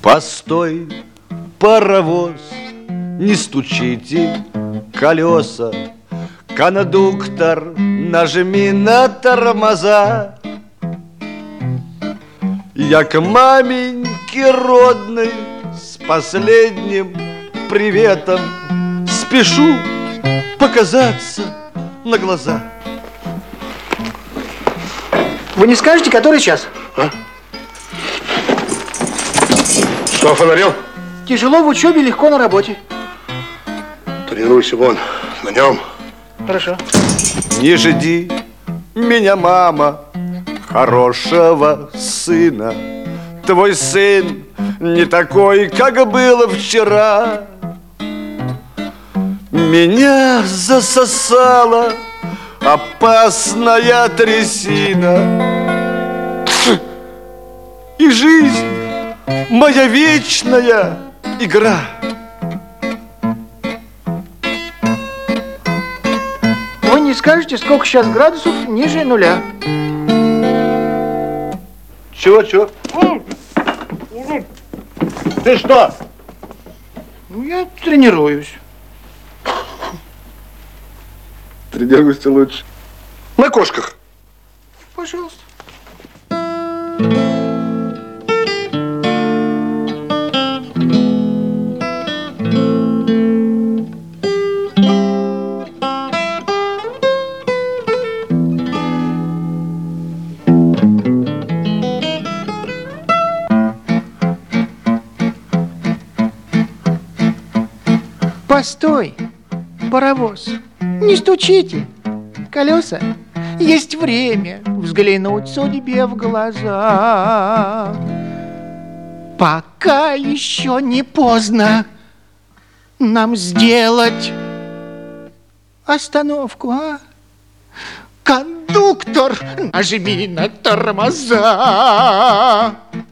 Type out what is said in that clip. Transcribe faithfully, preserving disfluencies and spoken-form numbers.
Постой, паровоз, не стучите колеса. Кондуктор, нажми на тормоза. Я к маменьке родной с последним приветом спешу показаться на глаза. Вы не скажете, который час? А? Что, фонарел? Тяжело в учебе, легко на работе. Тренируйся вон, на нем. Хорошо. Не жди меня, мама, хорошего сына. Твой сын не такой, как было вчера. Меня засосала опасная трясина. И жизнь моя вечная игра. Вы не скажете, сколько сейчас градусов ниже нуля? Чего, чего? Ты что? Ну, я тренируюсь. Тренируйся лучше. На кошках. Пожалуйста. Постой, паровоз, не стучите колеса. Есть время взглянуть судьбе в глаза. Пока еще не поздно нам сделать остановку, а? Кондуктор, нажми на тормоза.